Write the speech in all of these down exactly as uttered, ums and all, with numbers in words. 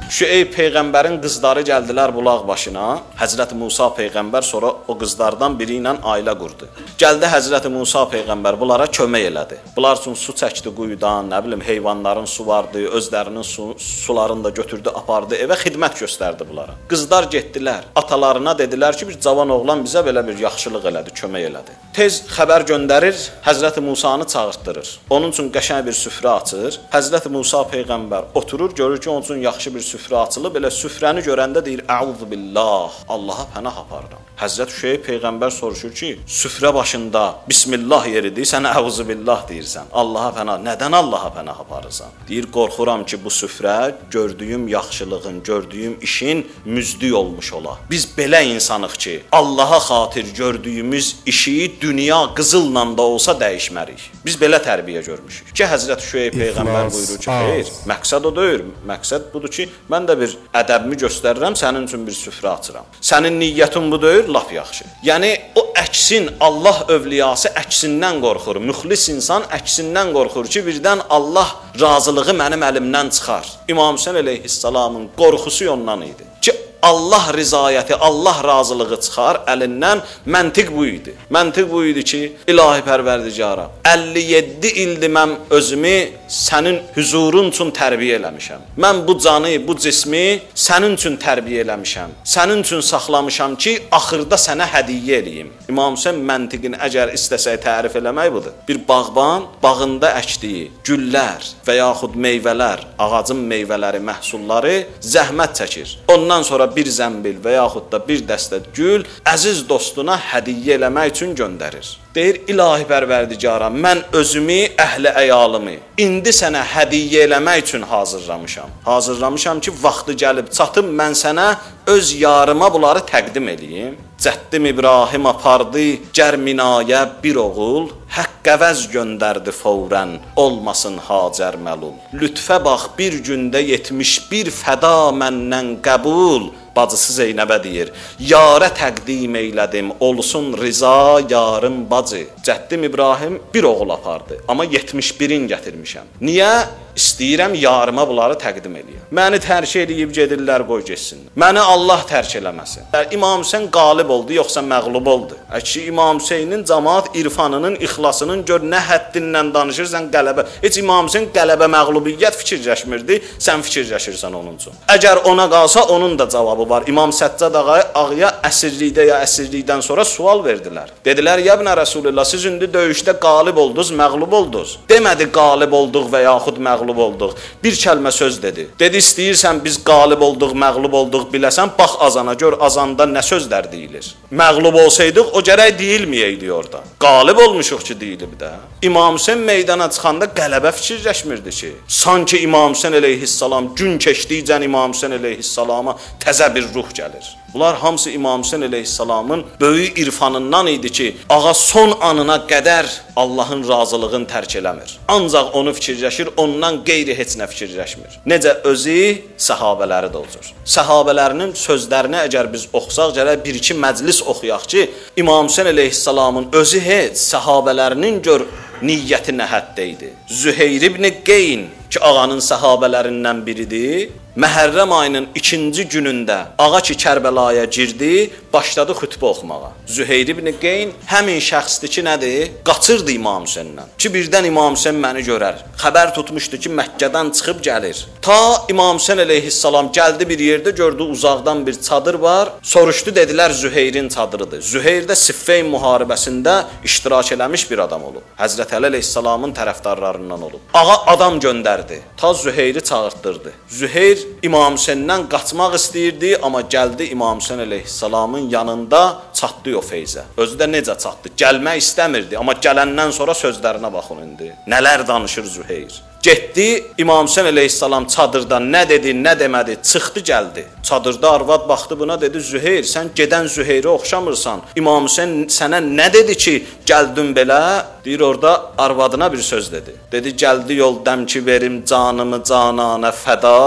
Şüeyb peyğəmbərin qızları gəldilər bulaq başına. Həzrəti Musa peyğəmbər sonra o qızlardan biri ilə ailə qurdu. Gəldi Həzrəti Musa peyğəmbər bunlara kömək elədi. Bunlar üçün su çəkdi quyudan, nə bilim heyvanların su vardı, özlərinin su, sularını da götürdü, apardı, evə xidmət göstərdi bunlara. Qızlar getdilər, atalarına dedilər ki, bir cavan oğlan bizə belə bir yaxşılıq elədi, kömək elədi. Tez xəbər göndərir, Həzrəti Musanı çağırtdırır. Onun üçün qəşəng bir süfrə açır. Həzrəti Musa peyğəmbər oturur, görür ki, onun üçün yaxşı bir süfrə açılıb, belə süfrəni görəndə deyir, Əuzu billah, Allaha pənah aparıram. Həzrət Şüeyb peyğəmbər soruşur ki, süfrə başında Bismillah yeridir, sən Əuzu billah deyirsən. Allaha pənah, nədən Allaha pənah aparırsan? Deyir, qorxuram ki, bu süfrə gördüyüm yaxşılığın, gördüyüm işin müzdü olmuş ola. Biz belə insanıq ki, Allaha xatir gördüyümüz işi dünya qızılla da olsa dəyişmərik. Biz belə tərbiyə görmüşük. Ki, Həzrət Şüeyb peyğəmbər buyurur ki, xeyr, məqsəd o deyil. Məqsəd budur ki, mən də bir ədəbimi göstərirəm, sənin üçün bir süfrə açıram. Sənin niyyətin bu deyil, lap yaxşı. Yəni, o əksin, Allah övliyası əksindən qorxur. Müxlis insan əksindən qorxur ki, birdən Allah razılığı mənim əlimdən çıxar. İmam Hüseyn əleyhissalamın qorxusu ondan idi. Ki, Allah rizayəti, Allah razılığı çıxar əlindən. Məntiq bu idi. Məntiq bu idi ki, ilahi pərverdigara, əlli yeddi ildir mən özümü sənin huzurun üçün tərbiyə eləmişəm. Mən bu canı, bu cismi sənin üçün tərbiyə eləmişəm. Sənin üçün saxlamışam ki, axırda sənə hədiyyə eləyim. İmam Hüseyn məntiqin əgər istəsək tərif eləmək budur. Bir bağban bağında əkdiyi güllər və yaxud meyvələr, ağacın meyvələri, məhsulları zəhmət çəkir. Ondan sonra bir zəmbil və yaxud da bir dəstə gül əziz dostuna hədiyyə eləmək üçün göndərir. Deyir, ilahi pərverdigara, mən özümü, əhli əyalımı indi sənə hədiyyə eləmək üçün hazırlamışam. Hazırlamışam ki, vaxtı gəlib çatıb, mən sənə öz yarıma bunları təqdim eləyim. Cəddim İbrahim apardı, gərminayə bir oğul, haqq əvəz göndərdi fəvrən, olmasın Hacər məlul. Lütfə bax, bir gündə yetmiş bir fəda məndən qəbul. Bacısı Zeynəbə deyir, yarə təqdim eylədim, olsun riza yarım bacı. Cəddim İbrahim bir oğul apardı, amma yetmiş birin gətirmişəm. Niyə? İstəyirəm yarıma bunları təqdim eləyəm. Məni tərk eləyib gedirlər, qoy getsin. Məni Allah tərk eləməsin. İmam Hüseyn qalib oldu, yoxsa məğlub oldu. Əki İmam Hüseynin cəmaat irfanının, ixlasının gör nə həddindən danışırsan qələbə. Heç İmam Hüseyn qələbə, məğlubiyyət fikirləşmirdi, sən fikirləşirsən onun üçün. Əgər ona qalsa, onun da cavabı var. İmam Səccad ağaya əsirlikdə ya əsirlikdən sonra sual verdilər. Dedilər, ya ibn Rəsulullah, siz indi döyüşdə qalib oldunuz, məğlub oldunuz. Demədi qalib olduq və yaxud məğlub olduq. Bir kəlmə söz dedi. Dedi, istəyirsən biz qalib olduq, məğlub olduq biləsən, bax azana, gör azanda nə sözlər deyilir. Məğlub olsaydıq, o gərək deyilməyəydi orada. Qalib olmuşuq ki, deyilib də. İmam Hüseyn meydana çıxanda qələbə fikirləşmirdi ki, sanki İmam Hüseyn əleyhissalam gün keçdikcə İmam Hüseyn əleyhissalama təzə bir ruh gəlir. Bunlar hamısı İmam Hüseyn əleyhissalamın böyük irfanından idi ki, ağa son anına qədər Allahın razılığını tərk eləmir. Ancaq onu fikirləşir, ondan qeyri heç nə fikirləşmir. Necə özü, səhabələri də olacaq. Səhabələrinin sözlərini əgər biz oxusaq, gərək bir-iki məclis oxuyaq ki, İmam Hüseyn əleyhissalamın özü heç, səhabələrinin gör niyyəti nə həddə idi. Züheyr ibn Qeyn ki, ağanın səhabələrindən biridir, Məhərrəm ayının ikinci günündə ağa ki, Kərbəlaya girdi, başladı xütbə oxumağa. Züheyr ibn Qeyn həmin şəxsdir ki, nədir? Qaçırdı İmam Hüseyndən. Ki, birdən İmam Hüseyn məni görər. Xəbər tutmuşdu ki, Məkkədən çıxıb gəlir. Ta İmam Hüseyn əleyhissalam gəldi bir yerdə, gördü uzaqdan bir çadır var. Soruşdu, dedilər Züheyrin çadırıdır. Züheyr də Siffeyn müharibəsində iştirak eləmiş bir adam olub. Həzrət Əli əleyhissalamın tərəfdarlarından olub. Ağa adam göndərdi. Ta Züheyri çağırtdırdı. Züheyr İmam Hüseyndən qaçmaq istəyirdi, amma gəldi İmam Hüseyn əleyhissalamın yanında çatdı o feyzə. Özü də necə çatdı? Gəlmək istəmirdi, amma gələndən sonra sözlərinə baxın indi. Nələr danışır Züheyr? Getdi, İmam Hüseyn əleyhissalam çadırda nə dedi, nə demədi, çıxdı, gəldi. Çadırda arvad baxdı buna, dedi, Züheyr, sən gedən Züheyrə oxşamırsan. İmam Hüseyn sənə nə dedi ki, gəldin belə? Deyir, orada arvadına bir söz dedi. Dedi, gəldi yol dəm ki, verim canımı cananə fəda,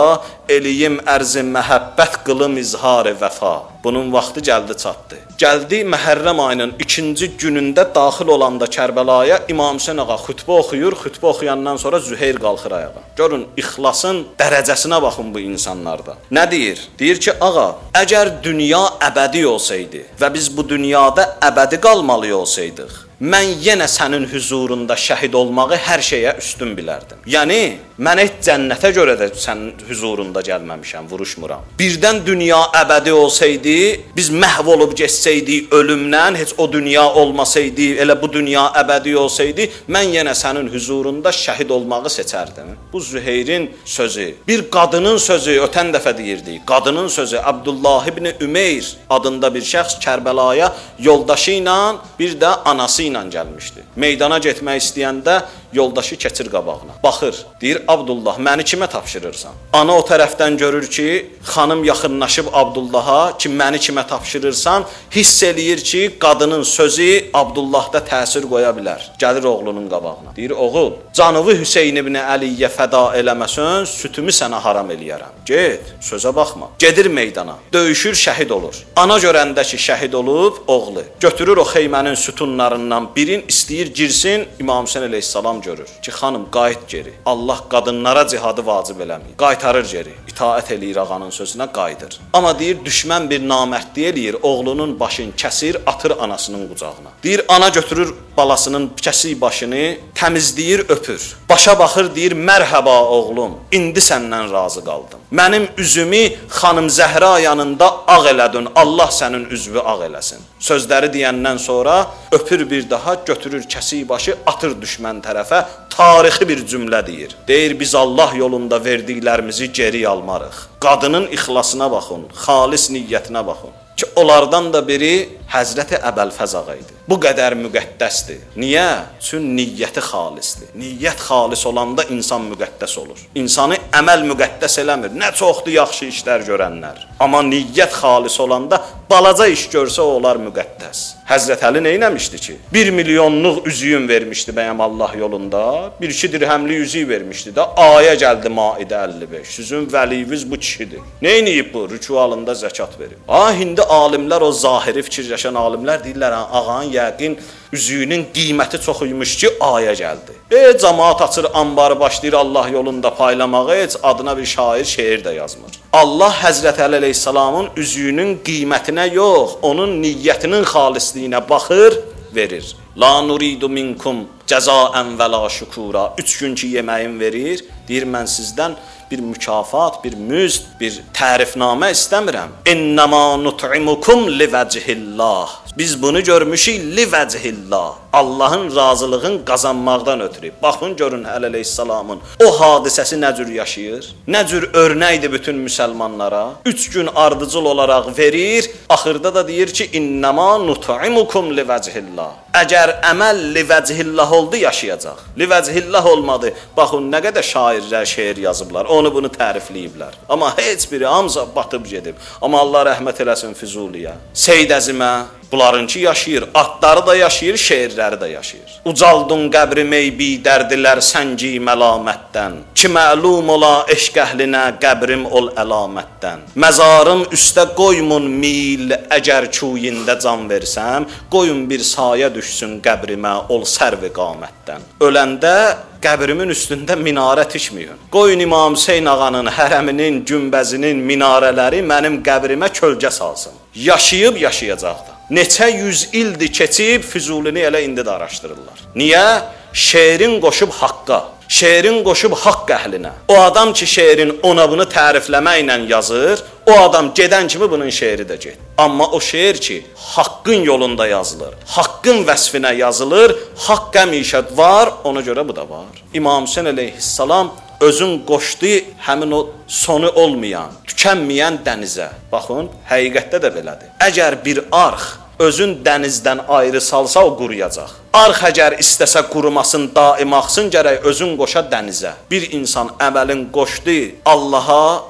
eləyim ərzi məhəbbət qılım izhar-ı vəfa. Bunun vaxtı gəldi çatdı. Gəldi Məhərrəm ayının ikinci günündə daxil olanda Kərbəlaya İmam Hüseyn ağa xutbə oxuyur. Xutbə oxuyandan sonra Züheyr qalxır ayağa. Görün ixlasın dərəcəsinə baxın bu insanlarda. Nə deyir? Deyir ki, ağa, əgər dünya əbədi olsaydı və biz bu dünyada əbədi qalmalı olsaydıq, mən yenə sənin huzurunda şəhid olmağı hər şeyə üstün bilərdim. Yəni, mən heç cənnətə görə də sənin huzurunda gəlməmişəm, vuruşmuram. Birdən dünya əbədi olsaydı, biz məhv olub geçsəydik ölümdən, heç o dünya olmasaydı, elə bu dünya əbədi olsaydı, mən yenə sənin huzurunda şəhid olmağı seçərdim. Bu Züheyrin sözü, bir qadının sözü, ötən dəfə deyirdik, qadının sözü Abdullah ibn Ümeyr adında bir şəxs Kərbəlaya yoldaşı ilə, bir də anası ilə gəlmişdi. Meydana getmək istəyəndə yoldaşı keçir qabağına. Baxır, deyir Abdullah, məni kimə tapşırırsan? Ana o tərəfdən görür ki, xanım yaxınlaşıb Abdullaha ki, məni kimə tapşırırsan, hiss eləyir ki, qadının sözü Abdullahda təsir qoya bilər. Gəlir oğlunun qabağına. Deyir, oğul, canıvı Hüseyn ibn Əliyyə fəda eləməsən, sütümü sənə haram eləyərəm. Get, sözə baxma. Gedir meydana, döyüşür, şəhid olur. Ana görəndə ki, şəhid olub, oğlu götürür o xeymənin sütunlarından birin, istəyir girsin, İmam Hüseyn əleyhissalam görür ki, xanım, qayıt geri. Allah qadınlara cihadı vacib eləmir. Qaytarır geri. İtaət eləyir ağanın sözünə, qayıdır. Amma deyir, düşmən bir namərdlik eləyir, oğlunun başını kəsir, atır anasının qucağına. Deyir, ana götürür balasının kəsik başını, təmizləyir, öpür. Başa baxır, deyir, mərhəba oğlum, indi səndən razı qaldım. Mənim üzümü xanım Zəhra yanında ağ elədin, Allah sənin üzvü ağ eləsin. Sözləri deyəndən sonra öpür bir daha, götürür kəsik başı, atır düşmən tərəfə, tarixi bir cümlə deyir. Deyir, biz Allah yolunda verdiklərimizi geri almarıq. Qadının ixlasına baxın, xalis niyyətinə baxın. Ki, onlardan da biri Həzrəti Əbəlfəz ağa idi. Bu qədər müqəddəsdir. Niyə? Çünki niyyəti xalisdir. Niyyət xalis olanda insan müqəddəs olur. İnsanı əməl müqəddəs eləmir. Nə çoxdur yaxşı işlər görənlər. Amma niyyət xalis olanda balaca iş görsə olar müqəddəs. Həzrət Əli nə eləmişdi ki? Bir milyonluq üzüyün vermişdi bəyəm Allah yolunda. Bir iki dirhəmli üzüyü vermişdi də. Aya gəldi Maidə əlli beş. Sizin vəliyiniz bu kişidir. Nə eləyib bu? Rükualında zəkat verib. Ha, indi alimlər, o zahiri fikirləşən alimlər deyirlər, ağanın yəqin üzüyünün qiyməti çox imiş ki, aya gəldi. E, cəmaat açır, ambarı başlayır Allah yolunda paylamağa, heç adına bir şair şeir də yazmır. Allah Həzrət Əli əleyhissalamın üzüyünün qiymətinə yox, onun niyyətinin xalisliyinə baxır, verir. La nuridu minkum cəzaən və la şükura. Üç gün ki, yeməyin verir, deyir, mən sizdən bir mükafat, bir müzd, bir tərifnamə istəmirəm. İnnəmā nut'imukum livəcihillah. Biz bunu görmüşük livəcihillah. Allahın razılığın qazanmaqdan ötürü. Baxın, görün Əli əleyhissalamın o hadisəsi nə cür yaşayır? Nə cür örnəkdir bütün müsəlmanlara? Üç gün ardıcıl olaraq verir, axırda da deyir ki, İnnəmā nut'imukum livəcihillah. Əgər əməl livəcihillah oldu, yaşayacaq. Livəcihillah olmadı. Baxın, nə qədər şairlər şeir yazıblar, onu bunu tərifləyiblər. Amma heç biri hamısı batıb gedib. Amma Allah rəhmət eləsin Füzuliyə, Seyd Əzimə, bunlarınki yaşayır, atları da yaşayır, şeirləri də yaşayır. Ucaldın qəbri meybi dərdilər səngi məlamətdən. Ki məlum ola eşq əhlinə qəbrim ol əlamətdən. Məzarım üstə qoymun mil, əgər çuyində can versəm, qoyun bir sayə düşsün qəbrimə ol sərvi qamətdən. Öləndə qəbrimin üstündə minarə tikməyin. Qoyun İmam Hüseyn ağanın hərəminin, günbəzinin minarələri mənim qəbrimə kölgə salsın. Yaşayıb yaşayacaqdır. Neçə yüz ildir keçib, Füzulini elə indi də araşdırırlar. Niyə? Şeirin qoşub haqqa, şeirin qoşub haqq əhlinə. O adam ki, şeirin ona bunu tərifləməklə yazır, o adam gedən kimi bunun şeiri də get. Amma o şeir ki, haqqın yolunda yazılır, haqqın vəsfinə yazılır, haqq həmişə var, ona görə bu da var. İmam Hüseyn əleyhissalam özün qoşdu həmin o sonu olmayan, tükənməyən dənizə. Baxın, həqiqətdə də belədir. Əgər bir arx özün dənizdən ayrı salsa, o quruyacaq. Arx əgər istəsə qurumasın, daim axsın, gərək özün qoşa dənizə. Bir insan əməlin qoşdu Allaha,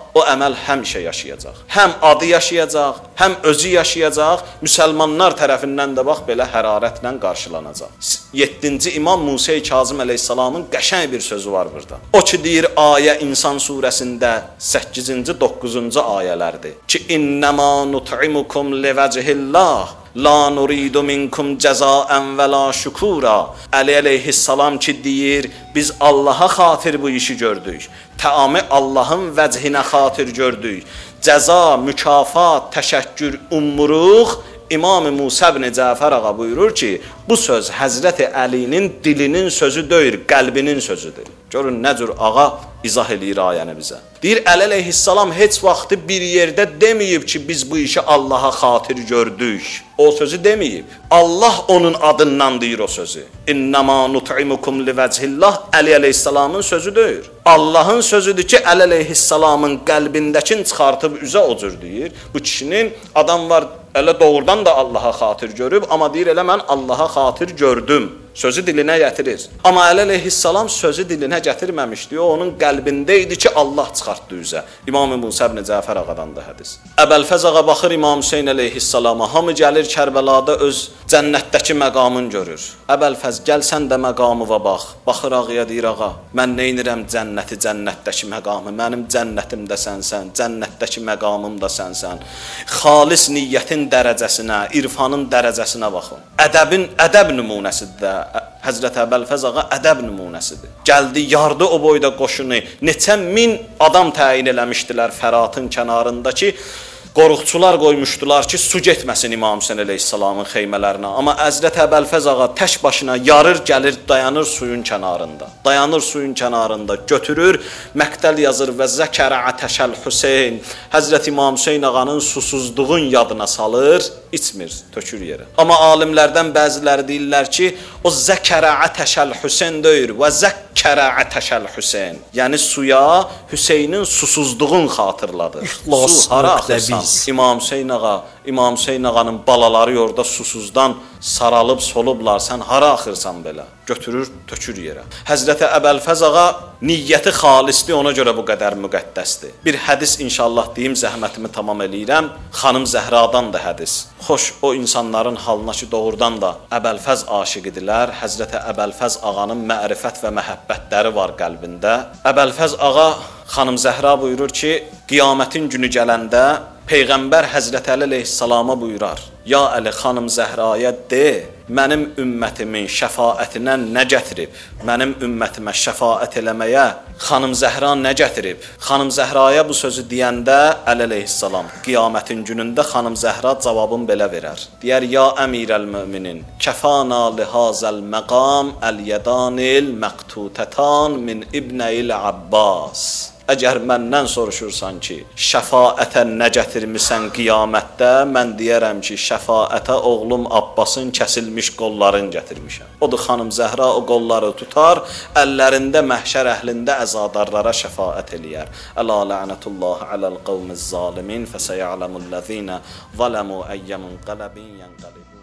o əməl həmişə yaşayacaq. Həm adı yaşayacaq, həm özü yaşayacaq, müsəlmanlar tərəfindən də bax belə hərarətlə qarşılanacaq. yeddinci İmam Musa Kazım əleyhissalamın qəşəng bir sözü var burada. O ki deyir ayə İnsan surəsində səkkizinci doqquzuncu ayələrdir ki innəmā nut'imukum livəcihillah la nuridu minkum cəzaən və la şükura. Əli əleyhissalam ki deyir biz Allaha xatir bu işi gördük. Təamı Allahın vəcihinə xatir gördük. Cəza, mükafat, təşəkkür ummuruq. İmam-ı Musa ibn Cəfər ağa buyurur ki, bu söz Həzrəti Əlinin dilinin sözü deyil, qəlbinin sözüdür. Görün nə cür ağa izah eləyir ayəni bizə. Deyir Əli əleyhissalam heç vaxtı bir yerdə deməyib ki, biz bu işi Allaha xatir gördük. O sözü deməyib. Allah onun adından deyir o sözü. İnnəmā nut'imukum livəcihillah Əli əleyhissalamın sözü deyir. Allahın sözüdür ki, Əli əleyhissalamın qəlbindəkini çıxartıb üzə o cür deyir. Bu kişinin adam var elə doğrudan da Allaha xatir görüb, amma deyir elə mən Allaha xatir gördüm. Sözü dilinə gətirir. Amma Əli əleyhissalam sözü dilinə gətirməmişdi. O onun qəlbində idi ki, Allah çıxartdı üzə. İmam-ı Musa ibn Cəfər ağadan da hədis. Əbəlfəz ağa baxır İmam Hüseyn əleyhissalama. Hamı gəlir Kərbəlada öz cənnətdəki məqamını görür. Əbəlfəz gəl sən də məqamıva bax. Baxır ağaya deyir ağa, mən neynirəm cənnəti, cənnətdəki məqamı. Mənim cənnətim də sənsən, cənnətdəki məqamım da sənsən. Xalis niyyətin dərəcəsinə, irfanın dərəcəsinə baxın. Ədəbin ədəb nümunəsidir də. Həzrət Əbəlfəz ağa ədəb nümunəsidir. Gəldi, yardı o boyda qoşunu. Neçə min adam təyin eləmişdilər Fəratın kənarındakı. Qoruqçular qoymuşdular ki, su getməsin İmam Hüseyn əleyhissalamın xeymələrinə. Amma Həzrət Əbəlfəz ağa tək başına yarır, gəlir, dayanır suyun kənarında. Dayanır suyun kənarında, götürür, məqtəl yazır və zəkərə ətəşəl Hüseyn. Həzrət İmam Hüseyn ağanın susuzluğun yadına salır, içmir, tökür yerə. Amma alimlərdən bəziləri deyirlər ki, o zəkərə ətəşəl Hüseyn deyir və zəkkərə ətəşəl Hüseyn. Yəni suya Hüseynin susuzluğun xatırladır. Su hara axırsan? İmam Hüseyn ağa, İmam Hüseyn ağanın balaları orada susuzdan saralıb solublar, sən hara axırsan belə? Götürür, tökür yerə. Həzrəti Əbəlfəz ağa niyyəti xalisdir, ona görə bu qədər müqəddəsdir. Bir hədis inşallah deyim, zəhmətimi tamam eləyirəm. Xanım Zəhradan da hədis. Xoş, o insanların halına ki, doğrudan da Əbəlfəz aşiqidirlər. Həzrəti Əbəlfəz ağanın mərifət və məhəbbətləri var qəlbində. Əbəlfəz ağa Xanım Zəhra buyurur ki, qiyamətin günü gələndə Peyğəmbər Həzrəti Əli əleyhissalama buyurar. Ya Əli, xanım Zəhraya de, mənim ümmətimin şəfaətinə nə gətirib? Mənim ümmətimə şəfaət eləməyə xanım Zəhra nə gətirib? Xanım Zəhraya bu sözü deyəndə Əli əleyhissalam qiyamətin günündə xanım Zəhra cavabını belə verər. Deyər, ya əmirəl müminin, kəfana lihazəl məqam əl-yədanil məqtutətan min İbnəyil Abbas. Əgər məndən soruşursan ki, şəfaətə nə gətirmisən qiyamətdə, mən deyərəm ki, şəfaətə oğlum Abbasın kəsilmiş qollarını gətirmişəm. Odur xanım Zəhra o qolları tutar, əllərində məhşər əhlində əzadarlara şəfaət eləyər. Əla lənətullah aləl qavmiz zalimin fəsəyələmullezine zələmu əyyəmun qələbin yənqəlibun.